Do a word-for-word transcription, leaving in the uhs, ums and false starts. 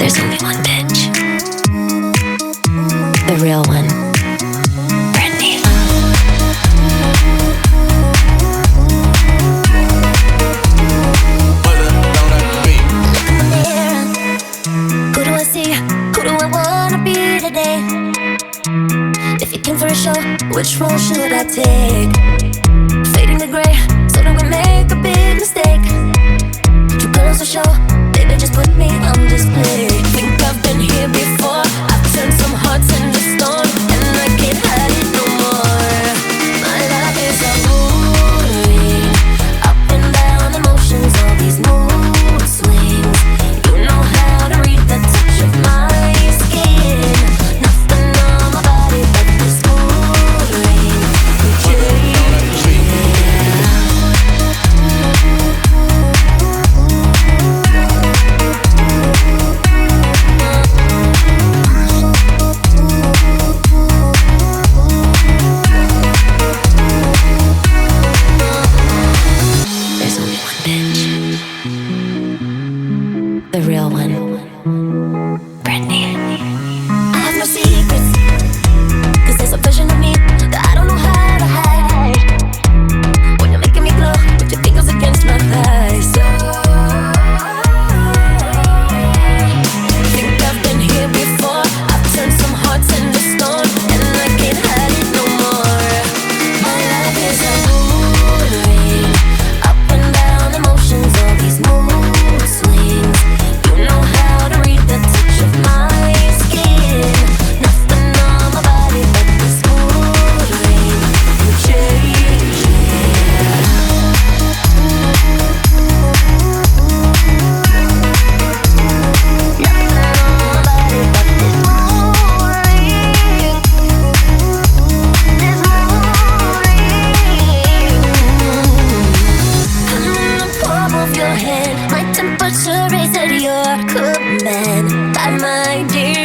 There's only one bitch. The real one. Brandy. Who do I see? Who do I wanna be today? If you came for a show, which role should I take? Fading to gray, so that we make a big mistake. Two colors to show, baby, just put me on display. Think I've been here before. I've turned some hearts into stone, and I can't hide it no more. My life is a movie, up and down emotions, all these mood swings. You know how to read the touch of my skin. Nothing on my body but this mood ring. There's only one bitch. The real one. Brandy. I have no secrets, 'cause there's a version of me that I don't know how to hide. When you're making me glow with your fingers against my thighs. So think I've been here before. I've turned some hearts into stone, and I can't hide it no more. My life is a mood ring, up and down emotions, all these mood swings. You know how to read the touch of my skin. Nothing on my body but this mood ring. You change, nothing on my body but this mood ring. This mood ring. I'm in the palm of your hand. My temperature is at your command. By my dear